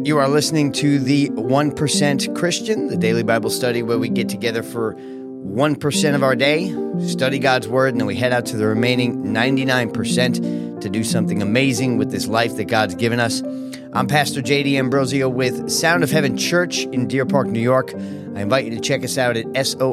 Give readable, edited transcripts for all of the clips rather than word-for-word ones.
You are listening to the 1% Christian, the daily Bible study where we get together for 1% of our day, study God's Word, and then we head out to the remaining 99% to do something amazing with this life that God's given us. I'm Pastor J.D. Ambrosio with Sound of Heaven Church in Deer Park, New York. I invite you to check us out at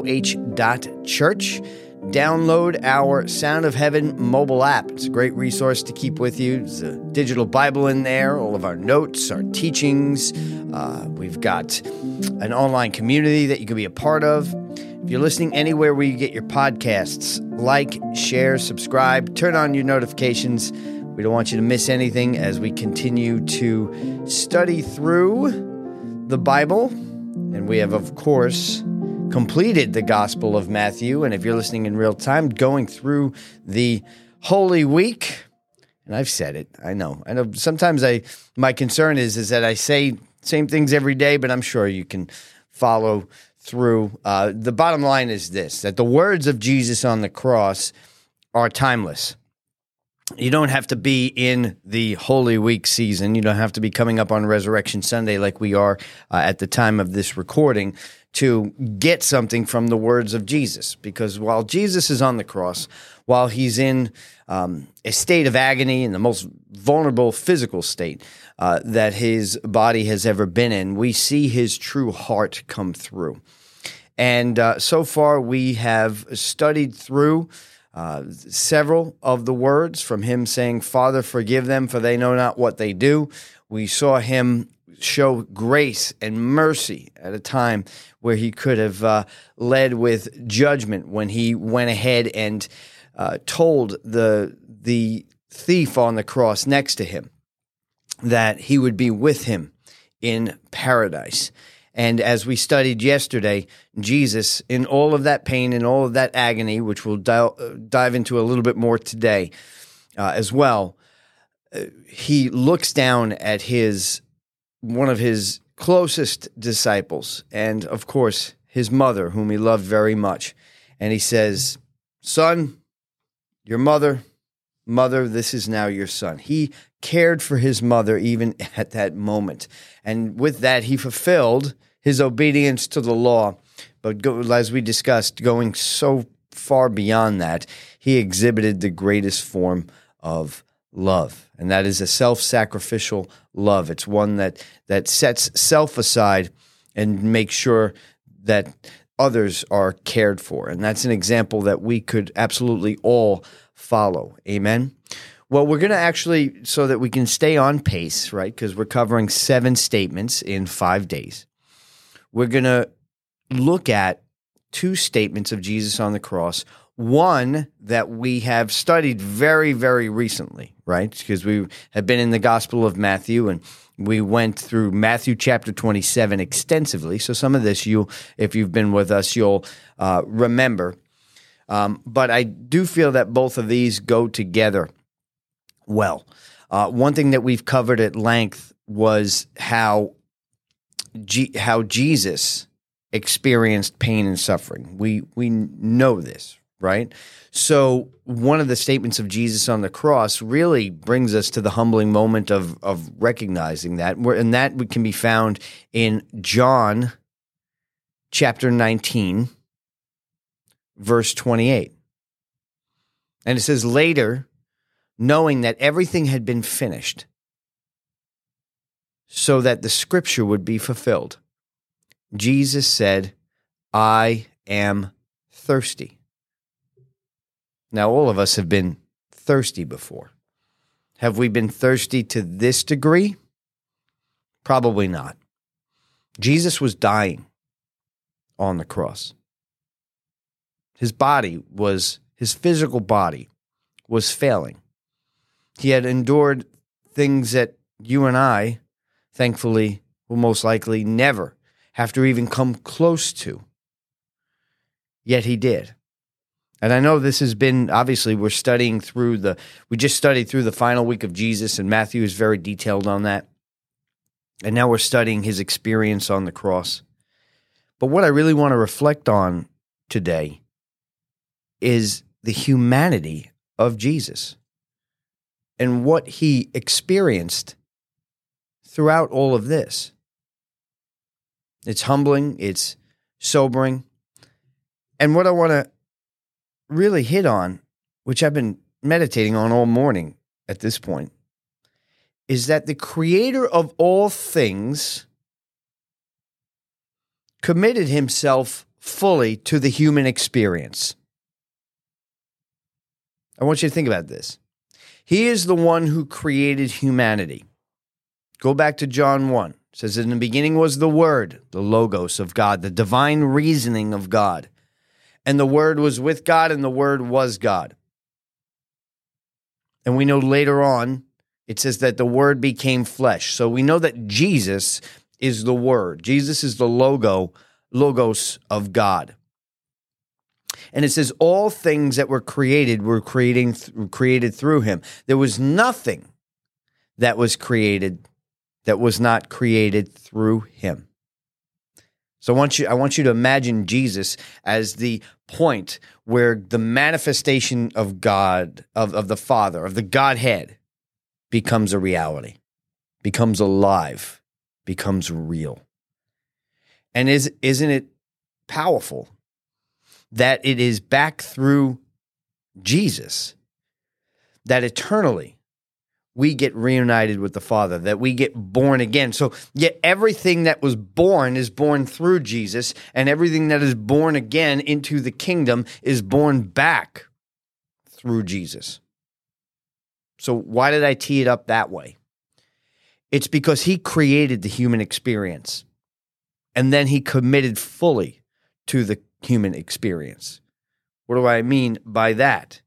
soh.church. Download our Sound of Heaven mobile app. It's a great resource to keep with you. There's a digital Bible in there, all of our notes, our teachings. We've got an online community that you can be a part of. If you're listening anywhere where you get your podcasts, like, share, subscribe, turn on your notifications. We don't want you to miss anything as we continue to study through the Bible. And we have, of course, completed the Gospel of Matthew. And if you're listening in real time, going through the Holy Week. And I've said it. I know. Sometimes my concern is that I say same things every day, but I'm sure you can follow through. The bottom line is this, that the words of Jesus on the cross are timeless. You don't have to be in the Holy Week season. You don't have to be coming up on Resurrection Sunday like we are at the time of this recording to get something from the words of Jesus. Because while Jesus is on the cross, while he's in a state of agony, in the most vulnerable physical state that his body has ever been in, we see his true heart come through. And so far we have studied through several of the words from him saying, "Father, forgive them, for they know not what they do." We saw him show grace and mercy at a time where he could have led with judgment when he went ahead and told the thief on the cross next to him that he would be with him in paradise. And as we studied yesterday, Jesus, in all of that pain and all of that agony, which we'll dive into a little bit more today as well, he looks down at one of his closest disciples, and of course, his mother, whom he loved very much. And he says, "Son, your mother, this is now your son." He cared for his mother even at that moment. And with that, he fulfilled his obedience to the law. But as we discussed, going so far beyond that, he exhibited the greatest form of love. And that is a self-sacrificial love. It's one that sets self aside and makes sure that others are cared for. And that's an example that we could absolutely all follow. Amen? Well, we're going to actually, so that we can stay on pace, right, because we're covering 7 statements in 5 days, we're going to look at 2 statements of Jesus on the cross, one that we have studied very, very recently, right, because we have been in the Gospel of Matthew, and we went through Matthew chapter 27 extensively, so some of this, if you've been with us, you'll remember. But I do feel that both of these go together well. One thing that we've covered at length was how Jesus experienced pain and suffering. We know this, right? So one of the statements of Jesus on the cross really brings us to the humbling moment of recognizing that, and that can be found in John chapter 19, verse 28. And it says, "Later, knowing that everything had been finished, so that the scripture would be fulfilled, Jesus said, 'I am thirsty.'" Now, all of us have been thirsty before. Have we been thirsty to this degree? Probably not. Jesus was dying on the cross. His physical body was failing. He had endured things that you and I, thankfully, will most likely never have to even come close to. Yet he did. And I know this has been, obviously, we just studied through the final week of Jesus, and Matthew is very detailed on that. And now we're studying his experience on the cross. But what I really want to reflect on today is the humanity of Jesus and what he experienced throughout all of this. It's humbling, it's sobering. And what I want to really hit on, which I've been meditating on all morning at this point, is that the creator of all things committed himself fully to the human experience. I want you to think about this. He is the one who created humanity. Go back to John 1. It says, in the beginning was the Word, the Logos of God, the divine reasoning of God. And the Word was with God, and the Word was God. And we know later on, it says that the Word became flesh. So we know that Jesus is the Word. Jesus is the Logos of God. And it says all things that were created created through him. There was nothing that was created that was not created through him. So I want you to imagine Jesus as the point where the manifestation of God, of the Father, of the Godhead, becomes a reality, becomes alive, becomes real. And isn't it powerful that it is back through Jesus that eternally we get reunited with the Father, that we get born again. So yet everything that was born is born through Jesus, and everything that is born again into the kingdom is born back through Jesus. So why did I tee it up that way? It's because he created the human experience, and then he committed fully to the human experience. What do I mean by that?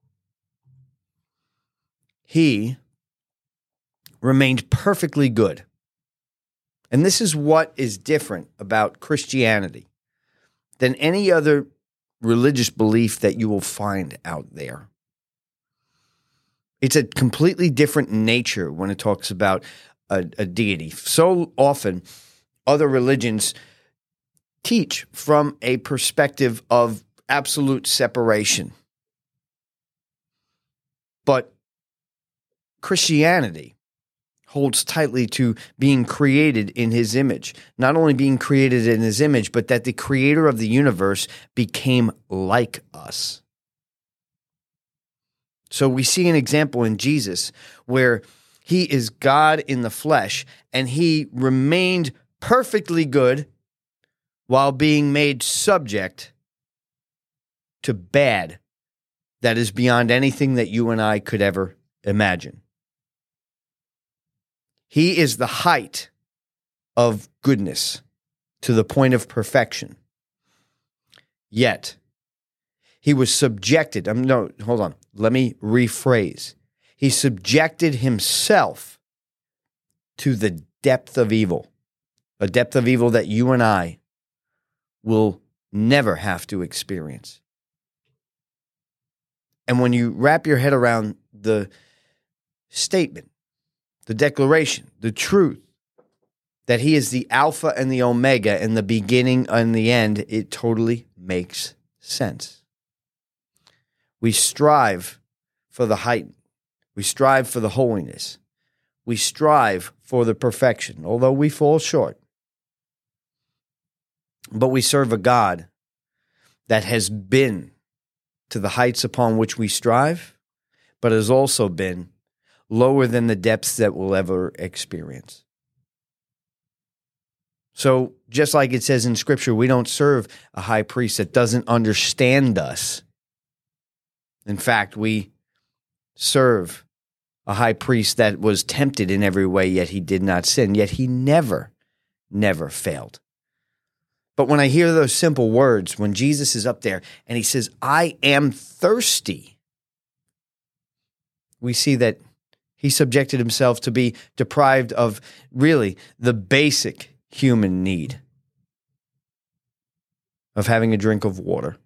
He remained perfectly good. And this is what is different about Christianity than any other religious belief that you will find out there. It's a completely different nature when it talks about a deity. So often, other religions teach from a perspective of absolute separation. But Christianity holds tightly to being created in his image. Not only being created in his image, but that the creator of the universe became like us. So we see an example in Jesus where he is God in the flesh, and he remained perfectly good while being made subject to bad that is beyond anything that you and I could ever imagine. He is the height of goodness to the point of perfection. Yet, he was subjected. Hold on. Let me rephrase. He subjected himself to the depth of evil, a depth of evil that you and I will never have to experience. And when you wrap your head around the statement, the declaration, the truth, that he is the Alpha and the Omega and the beginning and the end, it totally makes sense. We strive for the height. We strive for the holiness. We strive for the perfection, although we fall short. But we serve a God that has been to the heights upon which we strive, but has also been lower than the depths that we'll ever experience. So just like it says in Scripture, we don't serve a high priest that doesn't understand us. In fact, we serve a high priest that was tempted in every way, yet he did not sin, yet he never failed. But when I hear those simple words, when Jesus is up there and he says, I am thirsty, we see that he subjected himself to be deprived of really the basic human need of having a drink of water.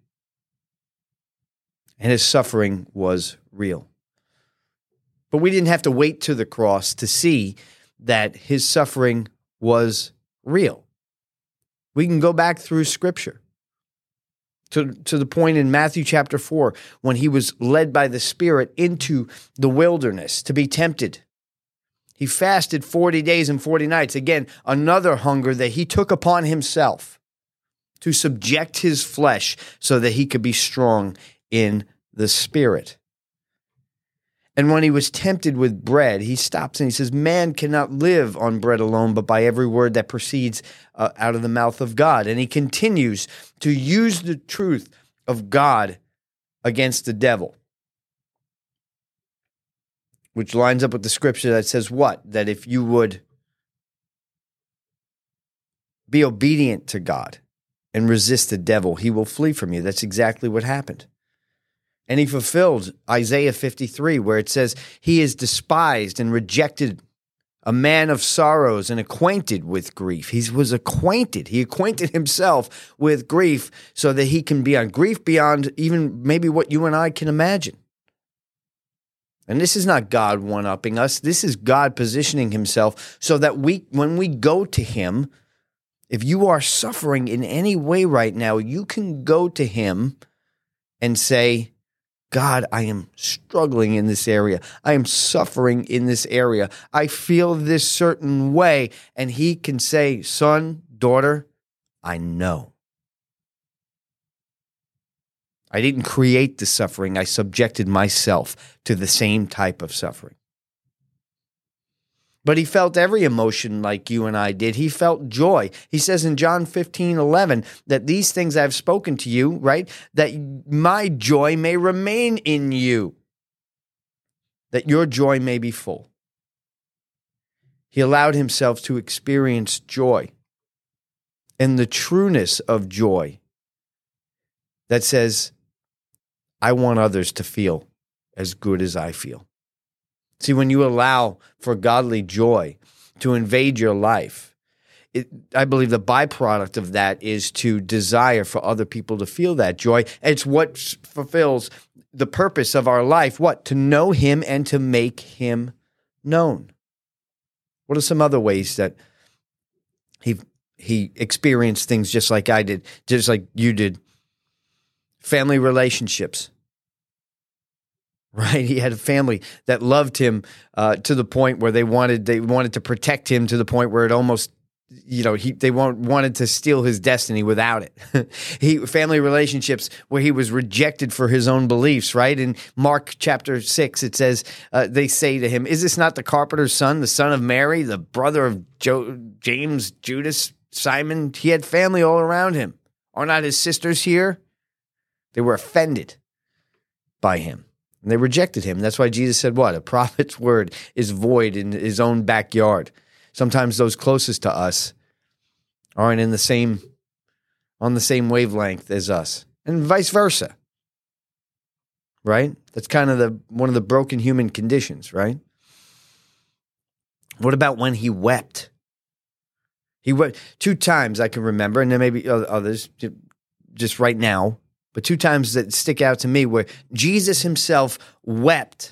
And his suffering was real. But we didn't have to wait to the cross to see that his suffering was real. We can go back through Scripture to the point in Matthew chapter 4 when he was led by the Spirit into the wilderness to be tempted. He fasted 40 days and 40 nights. Again, another hunger that he took upon himself to subject his flesh so that he could be strong in the spirit. And when he was tempted with bread, he stops and he says, man cannot live on bread alone, but by every word that proceeds out of the mouth of God. And he continues to use the truth of God against the devil, which lines up with the scripture that says what? That if you would be obedient to God and resist the devil, he will flee from you. That's exactly what happened. And he fulfilled Isaiah 53, where it says, he is despised and rejected, a man of sorrows and acquainted with grief. He was acquainted. He acquainted himself with grief so that he can be on grief beyond even maybe what you and I can imagine. And this is not God one-upping us. This is God positioning himself so that when we go to him, if you are suffering in any way right now, you can go to him and say, God, I am struggling in this area. I am suffering in this area. I feel this certain way. And he can say, son, daughter, I know. I didn't create the suffering. I subjected myself to the same type of suffering. But he felt every emotion like you and I did. He felt joy. He says in John 15:11 that these things I've spoken to you, right? That my joy may remain in you, that your joy may be full. He allowed himself to experience joy and the trueness of joy that says, I want others to feel as good as I feel. See, when you allow for godly joy to invade your life, I believe the byproduct of that is to desire for other people to feel that joy. It's what fulfills the purpose of our life. What? To know him and to make him known. What are some other ways that he experienced things just like I did, just like you did? Family relationships. Right, he had a family that loved him to the point where they wanted to protect him to the point where it almost, they wanted to steal his destiny without it. Family relationships where he was rejected for his own beliefs. Right, in Mark chapter 6, it says they say to him, "Is this not the carpenter's son, the son of Mary, the brother of James, Judas, Simon?" He had family all around him. Are not his sisters here? They were offended by him. And they rejected him. That's why Jesus said what? A prophet's word is void in his own backyard. Sometimes those closest to us aren't on the same wavelength as us. And vice versa. Right? That's kind of one of the broken human conditions, right? What about when he wept? He wept 2 times I can remember, and there may be others just right now. But 2 times that stick out to me where Jesus himself wept.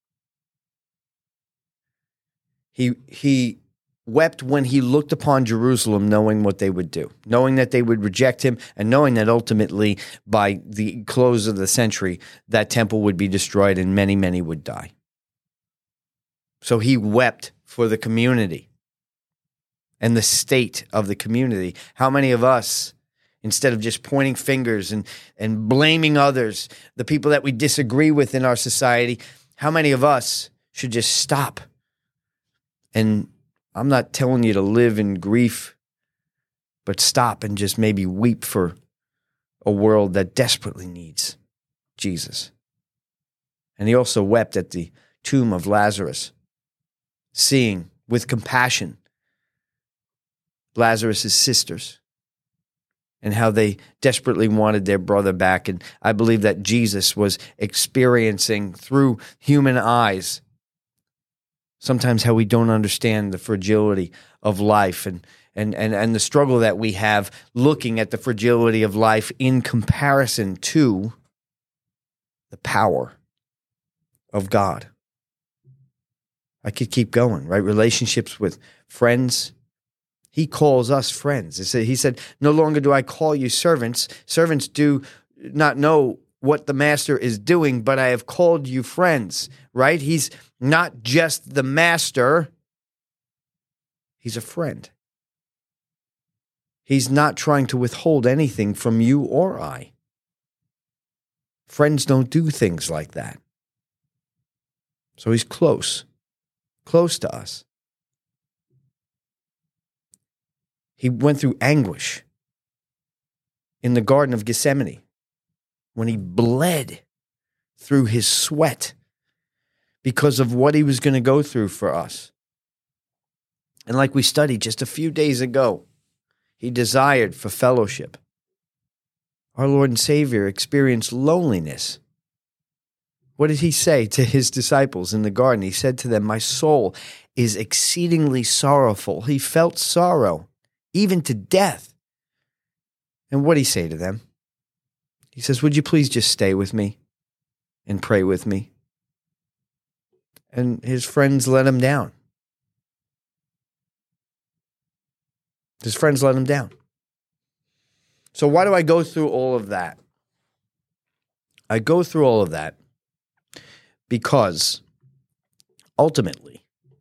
He wept when he looked upon Jerusalem, knowing what they would do, knowing that they would reject him, and knowing that ultimately by the close of the century, that temple would be destroyed and many, many would die. So he wept for the community and the state of the community. How many of us, instead of just pointing fingers and blaming others, the people that we disagree with in our society, how many of us should just stop? And I'm not telling you to live in grief, but stop and just maybe weep for a world that desperately needs Jesus. And he also wept at the tomb of Lazarus, seeing with compassion Lazarus' sisters, and how they desperately wanted their brother back. And I believe that Jesus was experiencing through human eyes sometimes how we don't understand the fragility of life and the struggle that we have looking at the fragility of life in comparison to the power of God. I could keep going, right? Relationships with friends. He calls us friends. He said, no longer do I call you servants. Servants do not know what the master is doing, but I have called you friends, right? He's not just the master, He's a friend. He's not trying to withhold anything from you or I. Friends don't do things like that. So he's close to us. He went through anguish in the Garden of Gethsemane when he bled through his sweat because of what he was going to go through for us. And like we studied just a few days ago, he desired for fellowship. Our Lord and Savior experienced loneliness. What did he say to his disciples in the garden? He said to them, my soul is exceedingly sorrowful. He felt sorrow, even to death. And what did he say to them? He says, would you please just stay with me and pray with me? And his friends let him down. His friends let him down. So why do I go through all of that? I go through all of that because ultimately,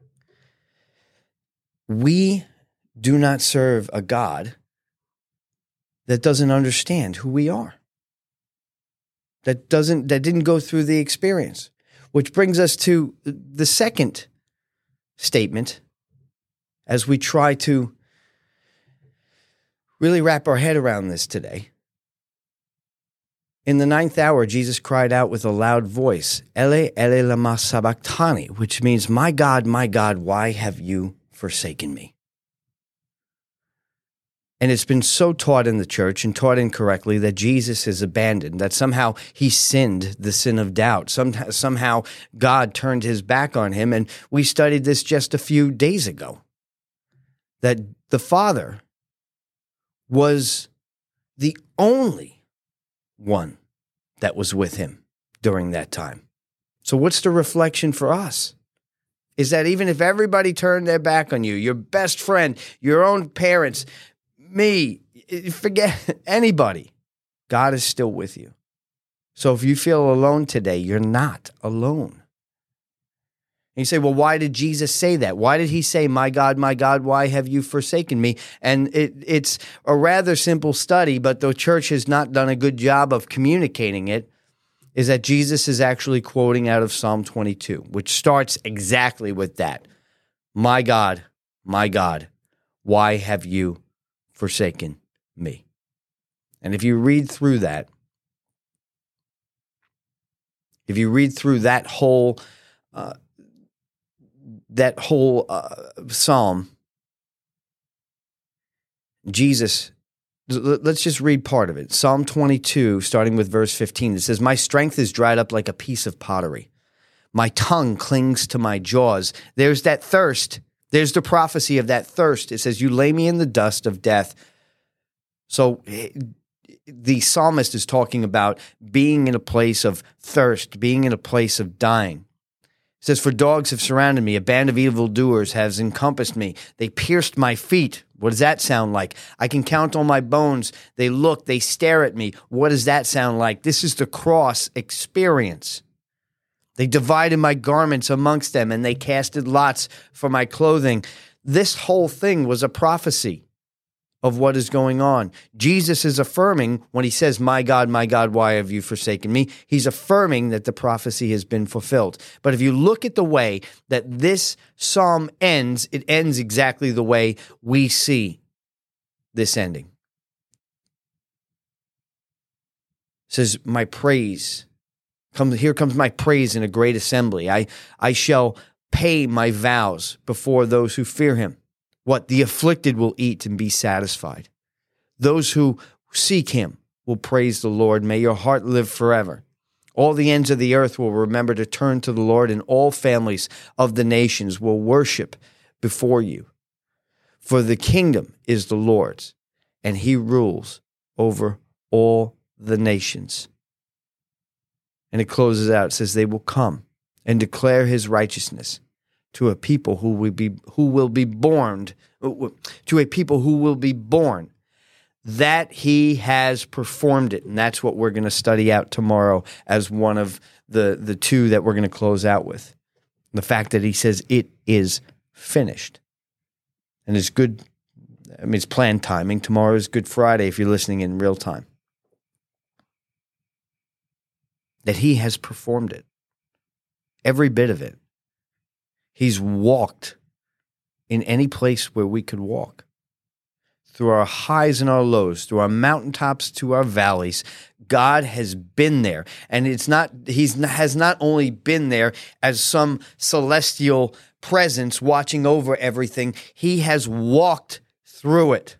we do not serve a God that doesn't understand who we are. That didn't go through the experience. Which brings us to the second statement as we try to really wrap our head around this today. In the 9th hour, Jesus cried out with a loud voice, Ele, Ele, lama sabachthani, which means, my God, why have you forsaken me? And it's been so taught in the church and taught incorrectly that Jesus is abandoned, that somehow he sinned the sin of doubt. Somehow God turned his back on him. And we studied this just a few days ago, that the Father was the only one that was with him during that time. So what's the reflection for us? Is that even if everybody turned their back on you, your best friend, your own parents, me, forget anybody, God is still with you. So if you feel alone today, you're not alone. And you say, well, why did Jesus say that? Why did he say, my God, why have you forsaken me? And it's a rather simple study, but the church has not done a good job of communicating it, is that Jesus is actually quoting out of Psalm 22, which starts exactly with that. My God, why have you forsaken me? And if you read through that, that whole psalm, Jesus, let's just read part of it. Psalm 22, starting with verse 15, it says, my strength is dried up like a piece of pottery. My tongue clings to my jaws. There's that thirst. There's the prophecy of that thirst. It says, you lay me in the dust of death. So the psalmist is talking about being in a place of thirst, being in a place of dying. It says, for dogs have surrounded me, a band of evildoers has encompassed me. They pierced my feet. What does that sound like? I can count on my bones. They look, they stare at me. What does that sound like? This is the cross experience. They divided my garments amongst them, and they casted lots for my clothing. This whole thing was a prophecy of what is going on. Jesus is affirming when he says, my God, why have you forsaken me? He's affirming that the prophecy has been fulfilled. But if you look at the way that this psalm ends, it ends exactly the way we see this ending. It says, my praise, here comes my praise in a great assembly. I shall pay my vows before those who fear him. What? The afflicted will eat and be satisfied. Those who seek him will praise the Lord. May your heart live forever. All the ends of the earth will remember to turn to the Lord, and all families of the nations will worship before you. For the kingdom is the Lord's, and he rules over all the nations. And it closes out. It says, they will come and declare his righteousness to a people who will be born, that he has performed it. And that's what we're going to study out tomorrow as one of the two that we're going to close out with. The fact that he says it is finished. And it's good. I mean, it's planned timing. Tomorrow is Good Friday if you're listening in real time. That he has performed it. Every bit of it. He's walked in any place where we could walk. Through our highs and our lows, through our mountaintops to our valleys, God has been there. And he has not only been there as some celestial presence watching over everything, he has walked through it.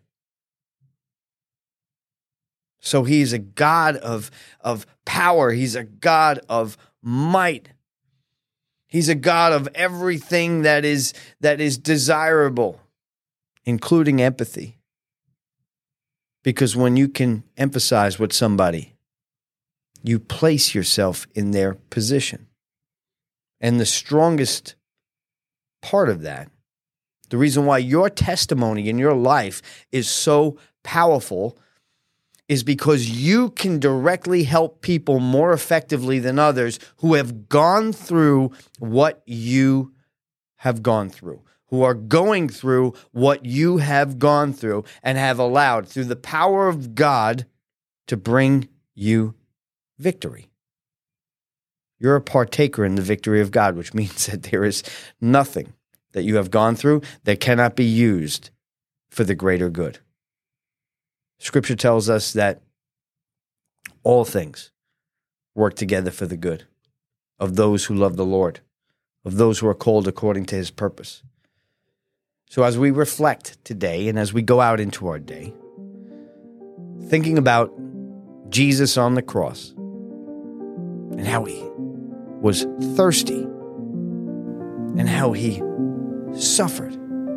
So he's a God of power. He's a God of might. He's a God of everything that is desirable, including empathy. Because when you can empathize with somebody, you place yourself in their position. And the strongest part of that, the reason why your testimony in your life is so powerful, is because you can directly help people more effectively than others who have gone through what you have gone through, who are going through what you have gone through and have allowed, through the power of God, to bring you victory. You're a partaker in the victory of God, which means that there is nothing that you have gone through that cannot be used for the greater good. Scripture tells us that all things work together for the good of those who love the Lord, of those who are called according to his purpose. So as we reflect today and as we go out into our day, thinking about Jesus on the cross and how he was thirsty and how he suffered.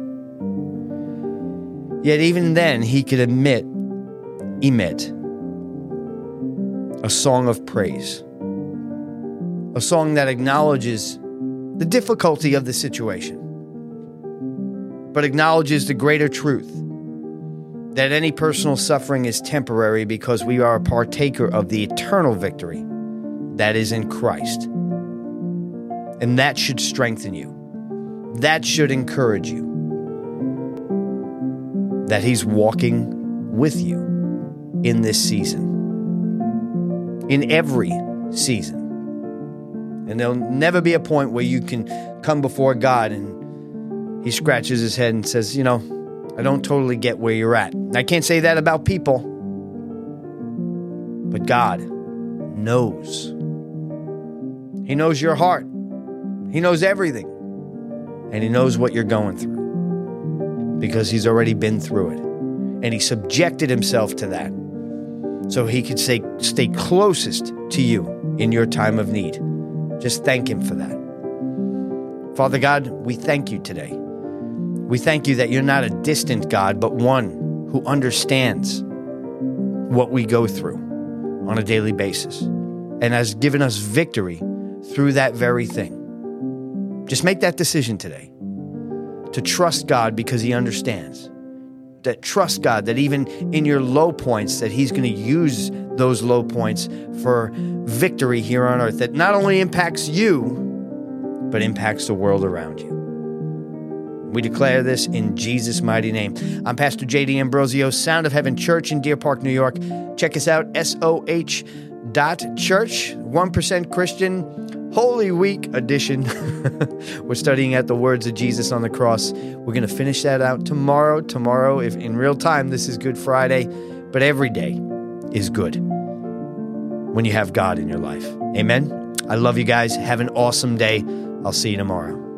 Yet even then he could emit a song of praise, a song that acknowledges the difficulty of the situation, but acknowledges the greater truth that any personal suffering is temporary because we are a partaker of the eternal victory that is in Christ. And that should strengthen you. That should encourage you. That he's walking with you in this season. In every season. And there'll never be a point where you can come before God and he scratches his head and says, I don't totally get where you're at. I can't say that about people. But God knows. He knows your heart. He knows everything. And he knows what you're going through. Because he's already been through it. And he subjected himself to that. So he could stay closest to you in your time of need. Just thank him for that. Father God, we thank you today. We thank you that you're not a distant God, but one who understands what we go through on a daily basis and has given us victory through that very thing. Just make that decision today to trust God because he understands. That trust God that even in your low points that he's going to use those low points for victory here on earth that not only impacts you, but impacts the world around you. We declare this in Jesus' mighty name. I'm Pastor J.D. Ambrosio, Sound of Heaven Church in Deer Park, New York. Check us out, soh.church, 1% Christian, Holy Week edition. We're studying at the words of Jesus on the cross. We're going to finish that out tomorrow. Tomorrow, if in real time, this is Good Friday, but every day is good when you have God in your life. Amen. I love you guys. Have an awesome day. I'll see you tomorrow.